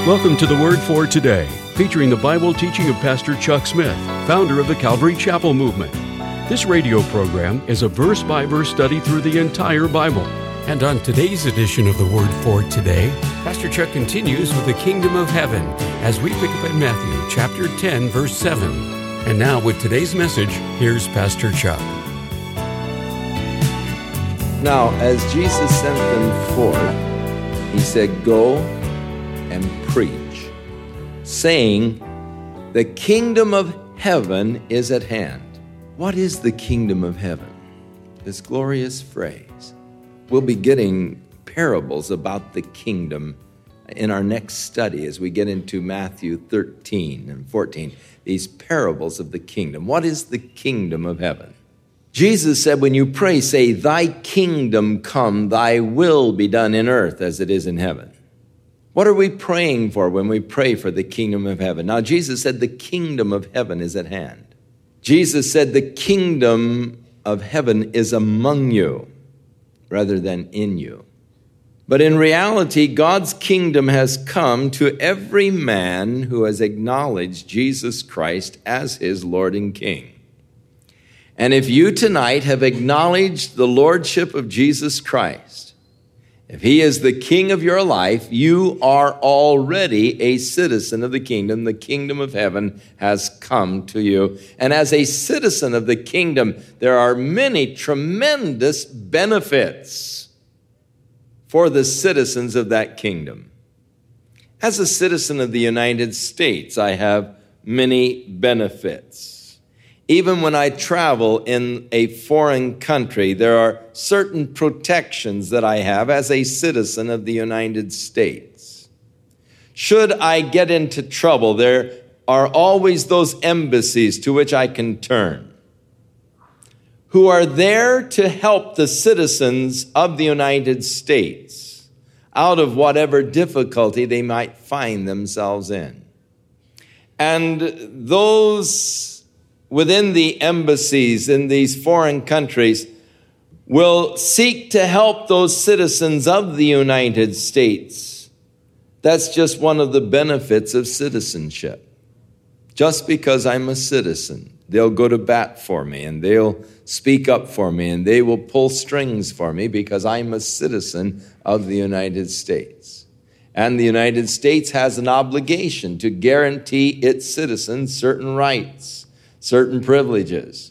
Welcome to the Word for Today, featuring the Bible teaching of Pastor Chuck Smith, founder of the Calvary Chapel Movement. This radio program is a verse-by-verse study through the entire Bible. And on today's edition of the Word for Today, Pastor Chuck continues with the Kingdom of Heaven as we pick up at Matthew chapter 10, verse 7. And now with today's message, here's Pastor Chuck. Now, as Jesus sent them forth, he said, "Go and preach, saying, the kingdom of heaven is at hand." What is the kingdom of heaven? This glorious phrase. We'll be getting parables about the kingdom in our next study as we get into Matthew 13 and 14, these parables of the kingdom. What is the kingdom of heaven? Jesus said, when you pray, say, "Thy kingdom come, thy will be done in earth as it is in heaven." What are we praying for when we pray for the kingdom of heaven? Now, Jesus said the kingdom of heaven is at hand. Jesus said the kingdom of heaven is among you rather than in you. But in reality, God's kingdom has come to every man who has acknowledged Jesus Christ as his Lord and King. And if you tonight have acknowledged the lordship of Jesus Christ, if he is the king of your life, you are already a citizen of the kingdom. The kingdom of heaven has come to you. And as a citizen of the kingdom, there are many tremendous benefits for the citizens of that kingdom. As a citizen of the United States, I have many benefits. Even when I travel in a foreign country, there are certain protections that I have as a citizen of the United States. Should I get into trouble, there are always those embassies to which I can turn, who are there to help the citizens of the United States out of whatever difficulty they might find themselves in. And those within the embassies in these foreign countries will seek to help those citizens of the United States. That's just one of the benefits of citizenship. Just because I'm a citizen, they'll go to bat for me and they'll speak up for me and they will pull strings for me because I'm a citizen of the United States. And the United States has an obligation to guarantee its citizens certain rights, certain privileges.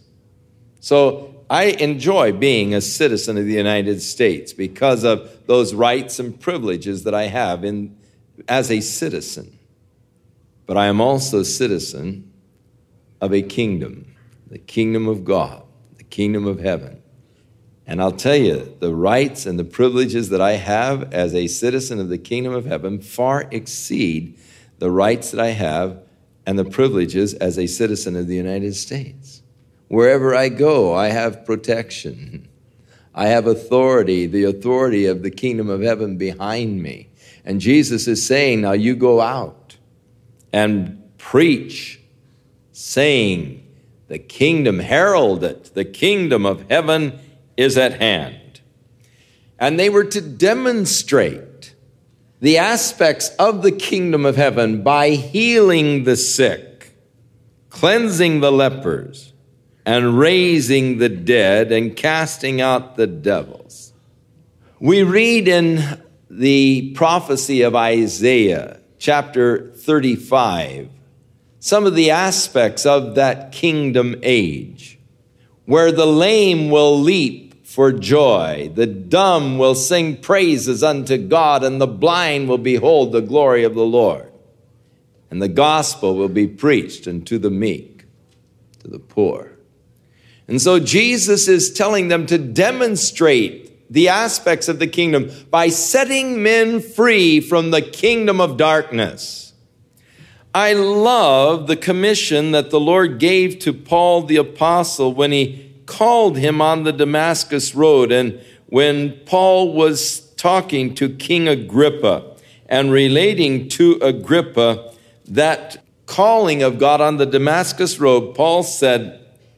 So I enjoy being a citizen of the United States because of those rights and privileges that I have as a citizen. But I am also a citizen of a kingdom, the kingdom of God, the kingdom of heaven. And I'll tell you, the rights and the privileges that I have as a citizen of the kingdom of heaven far exceed the rights that I have and the privileges as a citizen of the United States. Wherever I go, I have protection. I have authority, the authority of the kingdom of heaven behind me. And Jesus is saying, now you go out and preach, saying, the kingdom, herald it, the kingdom of heaven is at hand. And they were to demonstrate the aspects of the kingdom of heaven by healing the sick, cleansing the lepers, and raising the dead and casting out the devils. We read in the prophecy of Isaiah, chapter 35, some of the aspects of that kingdom age, where the lame will leap for joy, the dumb will sing praises unto God, and the blind will behold the glory of the Lord. And the gospel will be preached unto the meek, to the poor. And so Jesus is telling them to demonstrate the aspects of the kingdom by setting men free from the kingdom of darkness. I love the commission that the Lord gave to Paul the apostle when he called him on the Damascus road, and when Paul was talking to King Agrippa and relating to Agrippa that calling of God on the Damascus road, Paul said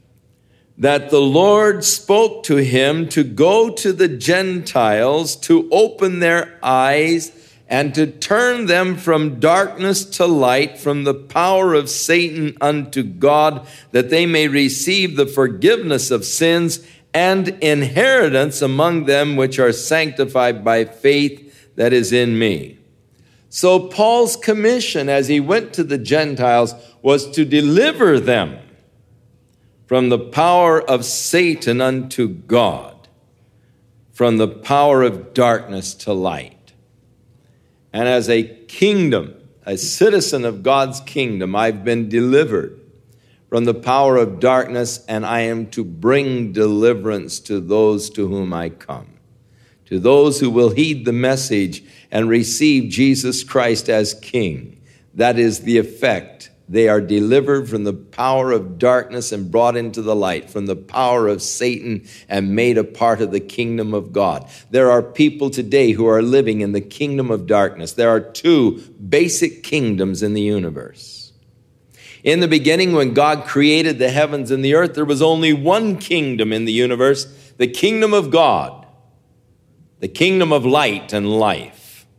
that the Lord spoke to him to go to the Gentiles, to open their eyes and to turn them from darkness to light, from the power of Satan unto God, that they may receive the forgiveness of sins and inheritance among them which are sanctified by faith that is in me. So Paul's commission as he went to the Gentiles was to deliver them from the power of Satan unto God, from the power of darkness to light. And as a kingdom, a citizen of God's kingdom, I've been delivered from the power of darkness, and I am to bring deliverance to those to whom I come, to those who will heed the message and receive Jesus Christ as King. That is the effect. They are delivered from the power of darkness and brought into the light, from the power of Satan and made a part of the kingdom of God. There are people today who are living in the kingdom of darkness. There are two basic kingdoms in the universe. In the beginning, when God created the heavens and the earth, there was only one kingdom in the universe, the kingdom of God, the kingdom of light and life.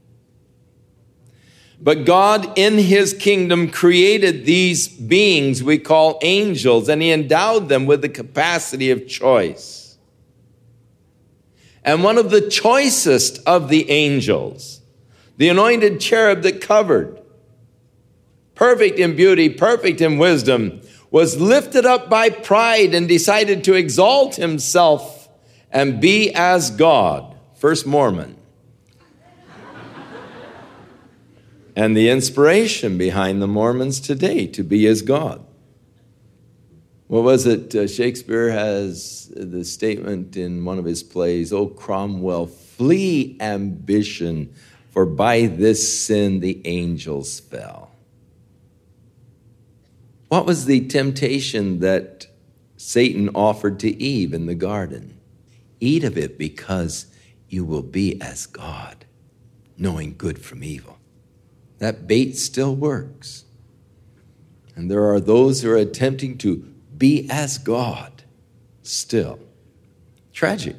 But God, in his kingdom, created these beings we call angels, and he endowed them with the capacity of choice. And one of the choicest of the angels, the anointed cherub that covered, perfect in beauty, perfect in wisdom, was lifted up by pride and decided to exalt himself and be as God. First Mormon. And the inspiration behind the Mormons today to be as God. What was it? Shakespeare has the statement in one of his plays, "O Cromwell, flee ambition, for by this sin the angels fell." What was the temptation that Satan offered to Eve in the garden? Eat of it because you will be as God, knowing good from evil. That bait still works. And there are those who are attempting to be as God still. Tragic.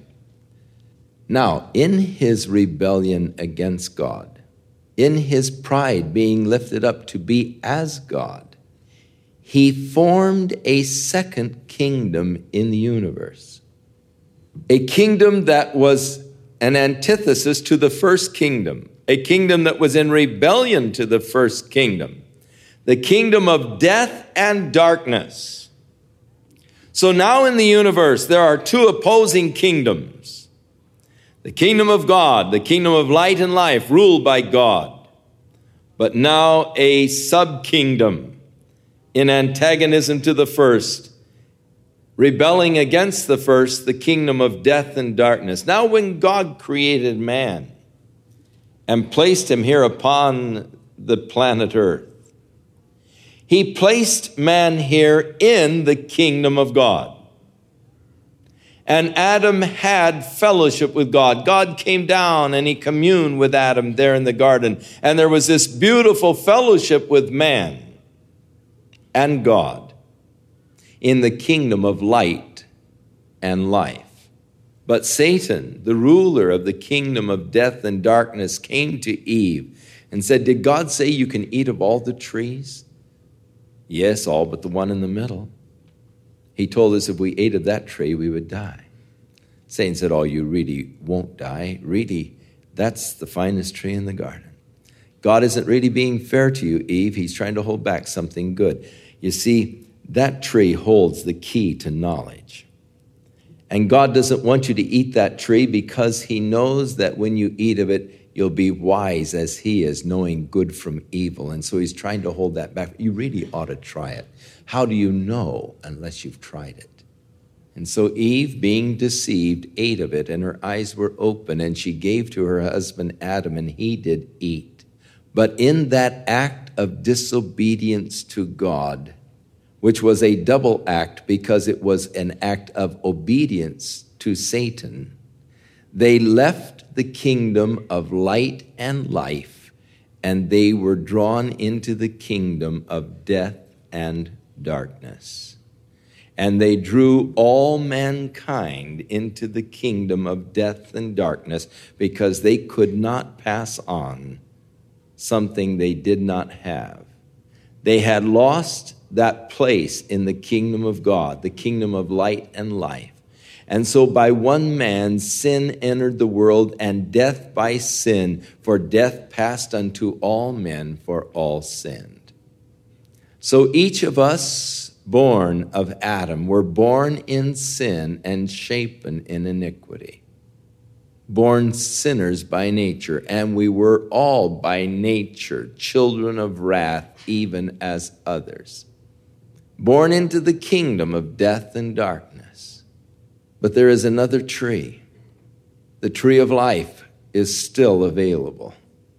Now, in his rebellion against God, in his pride being lifted up to be as God, he formed a second kingdom in the universe. A kingdom that was an antithesis to the first kingdom. A kingdom that was in rebellion to the first kingdom. The kingdom of death and darkness. So now in the universe, there are two opposing kingdoms. The kingdom of God, the kingdom of light and life, ruled by God. But now a sub-kingdom in antagonism to the first, rebelling against the first, the kingdom of death and darkness. Now when God created man and placed him here upon the planet Earth, he placed man here in the kingdom of God. And Adam had fellowship with God. God came down and he communed with Adam there in the garden. And there was this beautiful fellowship with man and God in the kingdom of light and life. But Satan, the ruler of the kingdom of death and darkness, came to Eve and said, "Did God say you can eat of all the trees?" "Yes, all but the one in the middle." He told us if we ate of that tree, we would die. Satan said, "Oh, you really won't die. Really, that's the finest tree in the garden." God isn't really being fair to you, Eve. He's trying to hold back something good. You see, that tree holds the key to knowledge. And God doesn't want you to eat that tree because he knows that when you eat of it, you'll be wise as he is, knowing good from evil. And so he's trying to hold that back. You really ought to try it. How do you know unless you've tried it? And so Eve, being deceived, ate of it, and her eyes were open, and she gave to her husband Adam, and he did eat. But in that act of disobedience to God, which was a double act because it was an act of obedience to Satan, they left the kingdom of light and life, and they were drawn into the kingdom of death and darkness. And they drew all mankind into the kingdom of death and darkness because they could not pass on something they did not have. They had lost that place in the kingdom of God, the kingdom of light and life. And so by one man sin entered the world, and death by sin, for death passed unto all men, for all sinned. So each of us born of Adam were born in sin and shapen in iniquity. Born sinners by nature, and we were all by nature children of wrath, even as others. Born into the kingdom of death and darkness. But there is another tree. The tree of life is still available.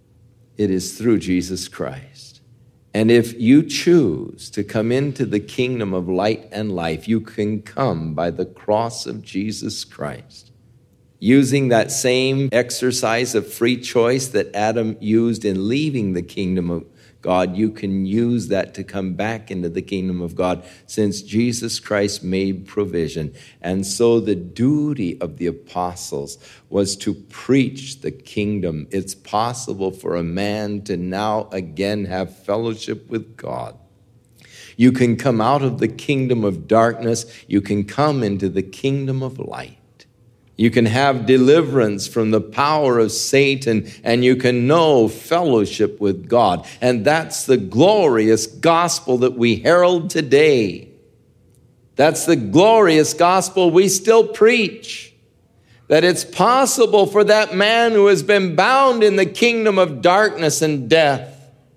It is through Jesus Christ. And if you choose to come into the kingdom of light and life, you can come by the cross of Jesus Christ. Using that same exercise of free choice that Adam used in leaving the kingdom of God, you can use that to come back into the kingdom of God, since Jesus Christ made provision. And so the duty of the apostles was to preach the kingdom. It's possible for a man to now again have fellowship with God. You can come out of the kingdom of darkness. You can come into the kingdom of light. You can have deliverance from the power of Satan, and you can know fellowship with God. And that's the glorious gospel that we herald today. That's the glorious gospel we still preach. That it's possible for that man who has been bound in the kingdom of darkness and death,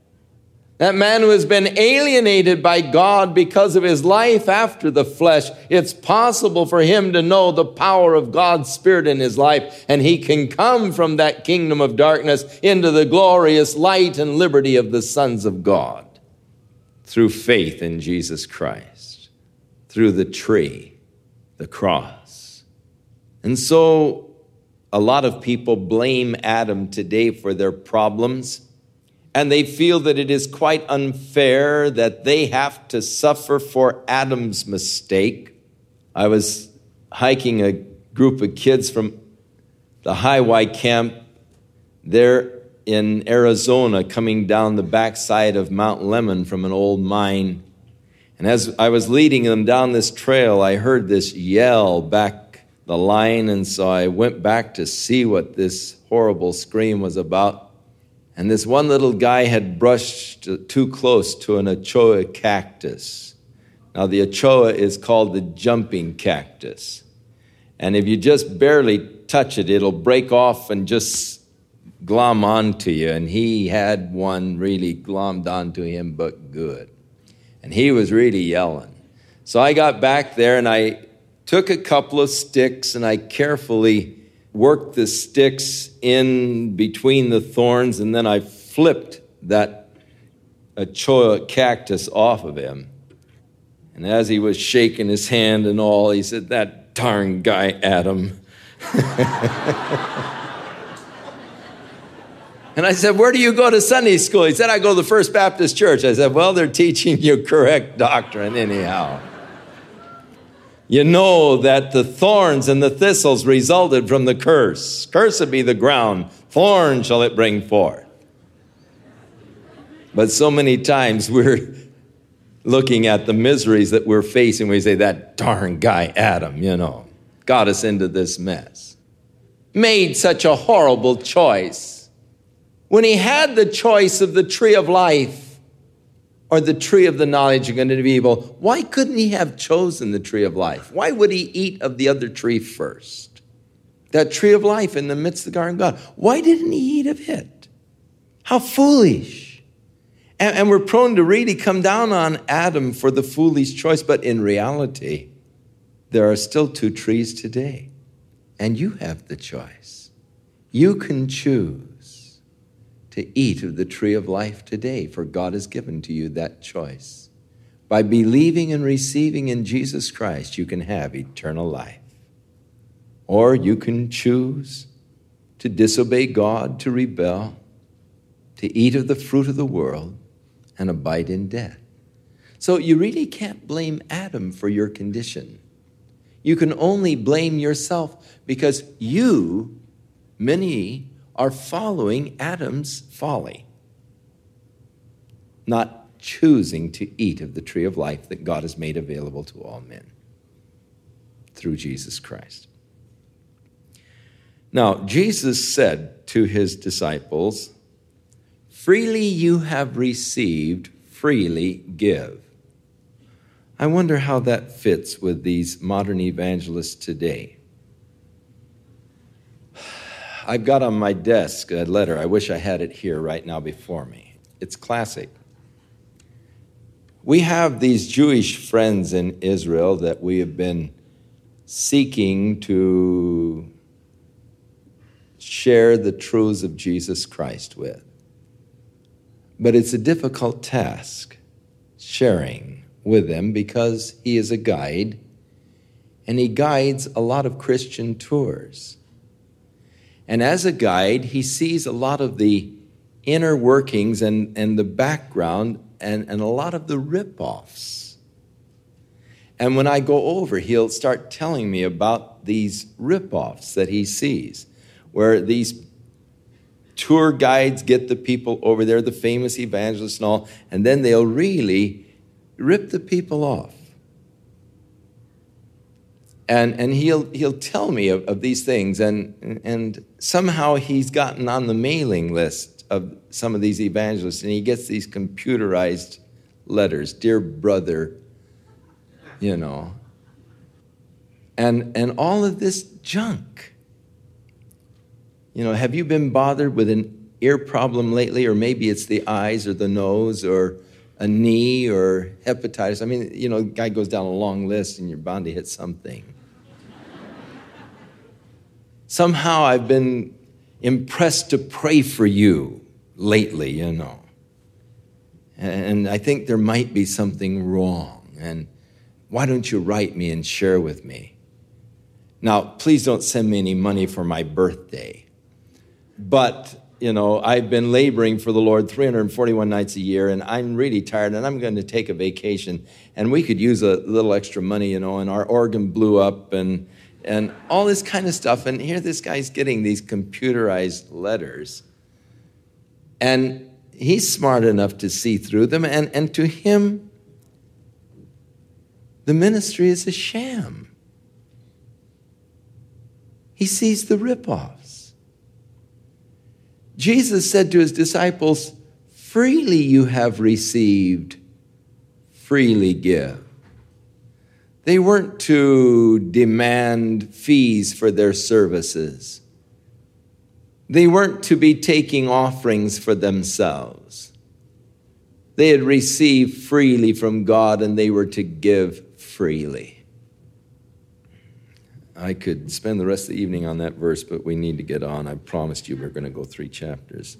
that man who has been alienated by God because of his life after the flesh, it's possible for him to know the power of God's Spirit in his life, and he can come from that kingdom of darkness into the glorious light and liberty of the sons of God through faith in Jesus Christ, through the tree, the cross. And so a lot of people blame Adam today for their problems. And they feel that it is quite unfair that they have to suffer for Adam's mistake. I was hiking a group of kids from the Highway camp there in Arizona, coming down the backside of Mount Lemmon from an old mine. And as I was leading them down this trail, I heard this yell back the line, and so I went back to see what this horrible scream was about. And this one little guy had brushed too close to an Ochoa cactus. Now, the Ochoa is called the jumping cactus. And if you just barely touch it, it'll break off and just glom onto you. And he had one really glommed onto him, but good. And he was really yelling. So I got back there and I took a couple of sticks and I carefully worked the sticks in between the thorns, and then I flipped that Ochoa cactus off of him. And as he was shaking his hand and all, he said, "That darn guy, Adam." And I said, "Where do you go to Sunday school?" He said, "I go to the First Baptist Church." I said, "Well, they're teaching you correct doctrine anyhow. You know that the thorns and the thistles resulted from the curse. Cursed be the ground, thorns shall it bring forth." But so many times we're looking at the miseries that we're facing. We say, "That darn guy Adam, got us into this mess. Made such a horrible choice." When he had the choice of the tree of life or the tree of the knowledge of good and evil, why couldn't he have chosen the tree of life? Why would he eat of the other tree first? That tree of life in the midst of the garden of God. Why didn't he eat of it? How foolish. And we're prone to really come down on Adam for the foolish choice, but in reality, there are still two trees today, and you have the choice. You can choose to eat of the tree of life today, for God has given to you that choice. By believing and receiving in Jesus Christ, you can have eternal life. Or you can choose to disobey God, to rebel, to eat of the fruit of the world, and abide in death. So you really can't blame Adam for your condition. You can only blame yourself because many are following Adam's folly. not choosing to eat of the tree of life that God has made available to all men through Jesus Christ. Now, Jesus said to his disciples, "Freely you have received, freely give." I wonder how that fits with these modern evangelists today. I've got on my desk a letter. I wish I had it here right now before me. It's classic. We have these Jewish friends in Israel that we have been seeking to share the truths of Jesus Christ with. But it's a difficult task sharing with them because he is a guide and he guides a lot of Christian tours. And as a guide, he sees a lot of the inner workings and the background and a lot of the rip-offs. And when I go over, he'll start telling me about these rip-offs that he sees, where these tour guides get the people over there, the famous evangelists and all, and then they'll really rip the people off. And he'll tell me of these things, and somehow he's gotten on the mailing list of some of these evangelists, and he gets these computerized letters, "Dear brother," and all of this junk. Have you been bothered with an ear problem lately, or maybe it's the eyes or the nose or a knee or hepatitis? I mean, a guy goes down a long list and you're bound to hit something. Somehow I've been impressed to pray for you lately, And I think there might be something wrong. And why don't you write me and share with me? Now, please don't send me any money for my birthday. But, I've been laboring for the Lord 341 nights a year, and I'm really tired, and I'm going to take a vacation. And we could use a little extra money, and our organ blew up, and all this kind of stuff. And here this guy's getting these computerized letters. And he's smart enough to see through them. And to him, the ministry is a sham. He sees the rip-offs. Jesus said to his disciples, "Freely you have received, freely give." They weren't to demand fees for their services. They weren't to be taking offerings for themselves. They had received freely from God, and they were to give freely. I could spend the rest of the evening on that verse, but we need to get on. I promised you we're going to go 3 chapters.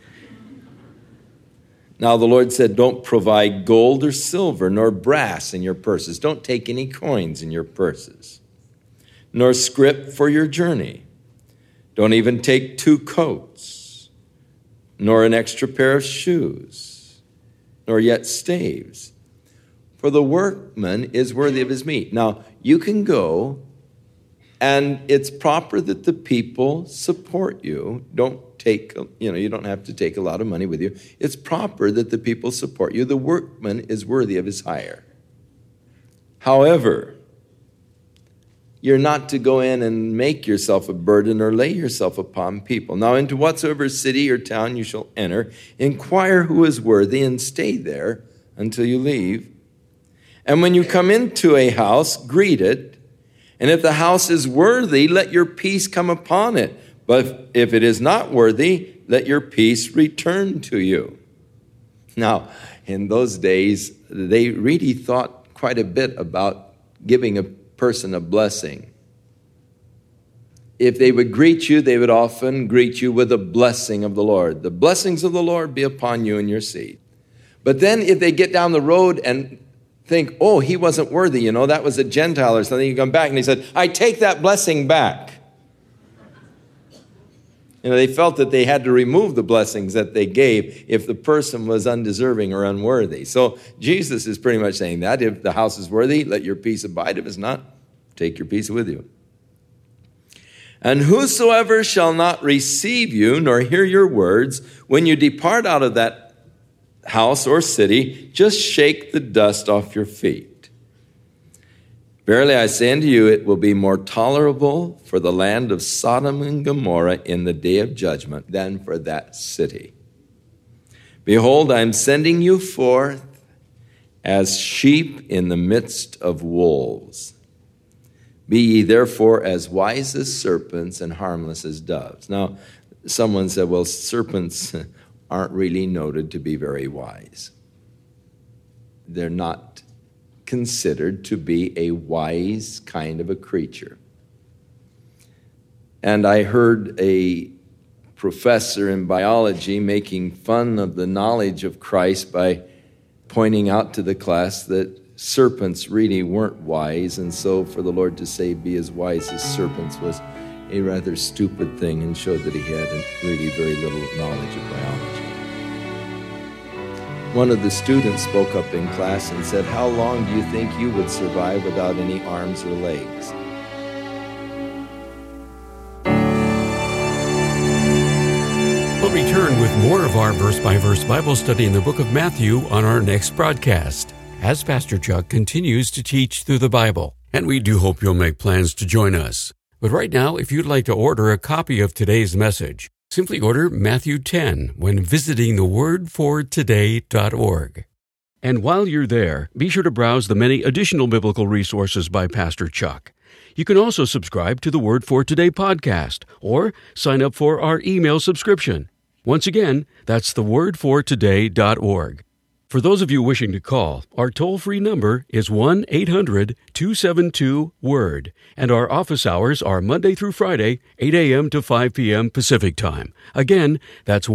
Now the Lord said, "Don't provide gold or silver nor brass in your purses." Don't take any coins in your purses, nor scrip for your journey. Don't even take 2 coats, nor an extra pair of shoes, nor yet staves. For the workman is worthy of his meat. Now, you can go, and it's proper that the people support you. Don't take, you don't have to take a lot of money with you. It's proper that the people support you. The workman is worthy of his hire. However, you're not to go in and make yourself a burden or lay yourself upon people. Now, into whatsoever city or town you shall enter, inquire who is worthy and stay there until you leave. And when you come into a house, greet it. And if the house is worthy, let your peace come upon it. But if it is not worthy, let your peace return to you. Now, in those days, they really thought quite a bit about giving a person a blessing. If they would greet you, they would often greet you with a blessing of the Lord. The blessings of the Lord be upon you and your seed. But then if they get down the road and think, "Oh, he wasn't worthy, that was a Gentile or something," you come back and he said, "I take that blessing back." They felt that they had to remove the blessings that they gave if the person was undeserving or unworthy. So Jesus is pretty much saying that. If the house is worthy, let your peace abide. If it's not, take your peace with you. "And whosoever shall not receive you, nor hear your words, when you depart out of that house or city, just shake the dust off your feet. Verily I say unto you, it will be more tolerable for the land of Sodom and Gomorrah in the day of judgment than for that city. Behold, I am sending you forth as sheep in the midst of wolves. Be ye therefore as wise as serpents and harmless as doves. Now, someone said, well, serpents aren't really noted to be very wise. They're not considered to be a wise kind of a creature. And I heard a professor in biology making fun of the knowledge of Christ by pointing out to the class that serpents really weren't wise, and so for the Lord to say, be as wise as serpents, was a rather stupid thing and showed that he had really very little knowledge of biology. One of the students spoke up in class and said, how long do you think you would survive without any arms or legs? We'll return with more of our verse-by-verse Bible study in the book of Matthew on our next broadcast, as Pastor Chuck continues to teach through the Bible. And we do hope you'll make plans to join us. But right now, if you'd like to order a copy of today's message, simply order Matthew 10 when visiting thewordfortoday.org. And while you're there, be sure to browse the many additional biblical resources by Pastor Chuck. You can also subscribe to the Word for Today podcast or sign up for our email subscription. Once again, that's thewordfortoday.org. For those of you wishing to call, our toll-free number is 1-800-272-WORD, and our office hours are Monday through Friday, 8 a.m. to 5 p.m. Pacific Time. Again, that's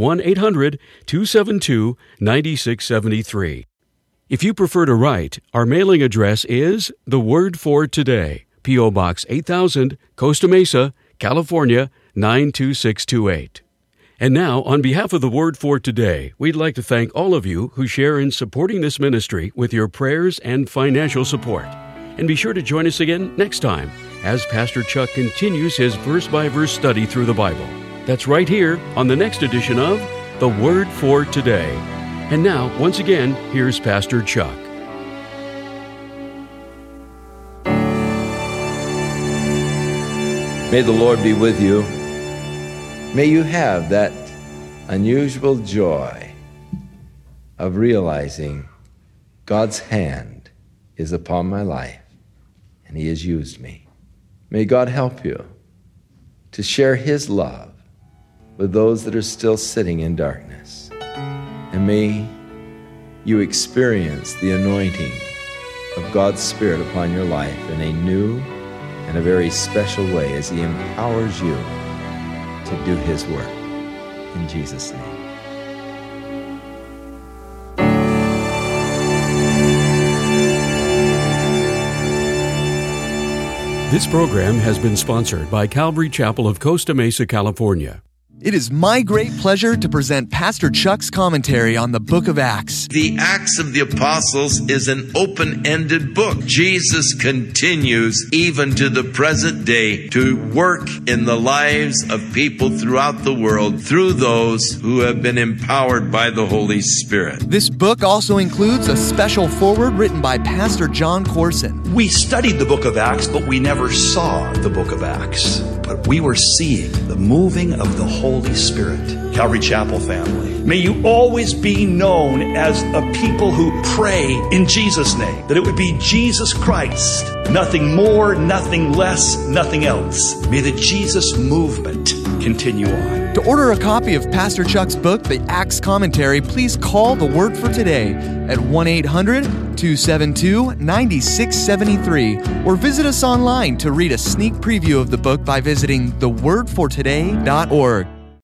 1-800-272-9673. If you prefer to write, our mailing address is The Word for Today, P.O. Box 8000, Costa Mesa, California, 92628. And now, on behalf of the Word for Today, we'd like to thank all of you who share in supporting this ministry with your prayers and financial support. And be sure to join us again next time as Pastor Chuck continues his verse-by-verse study through the Bible. That's right here on the next edition of The Word for Today. And now, once again, here's Pastor Chuck. May the Lord be with you. May you have that unusual joy of realizing God's hand is upon my life and He has used me. May God help you to share His love with those that are still sitting in darkness. And may you experience the anointing of God's Spirit upon your life in a new and a very special way as He empowers you to do His work. In Jesus' name. This program has been sponsored by Calvary Chapel of Costa Mesa, California. It is my great pleasure to present Pastor Chuck's commentary on the book of Acts. The Acts of the Apostles is an open-ended book. Jesus continues even to the present day to work in the lives of people throughout the world through those who have been empowered by the Holy Spirit. This book also includes a special foreword written by Pastor John Corson. We studied the book of Acts, but we never saw the book of Acts. But we were seeing the moving of the Holy Spirit. Calvary Chapel family, may you always be known as a people who pray in Jesus' name. That it would be Jesus Christ. Nothing more, nothing less, nothing else. May the Jesus movement continue on. To order a copy of Pastor Chuck's book, The Acts Commentary, please call The Word for Today at 1-800-272-9673 or visit us online to read a sneak preview of the book by visiting thewordfortoday.org.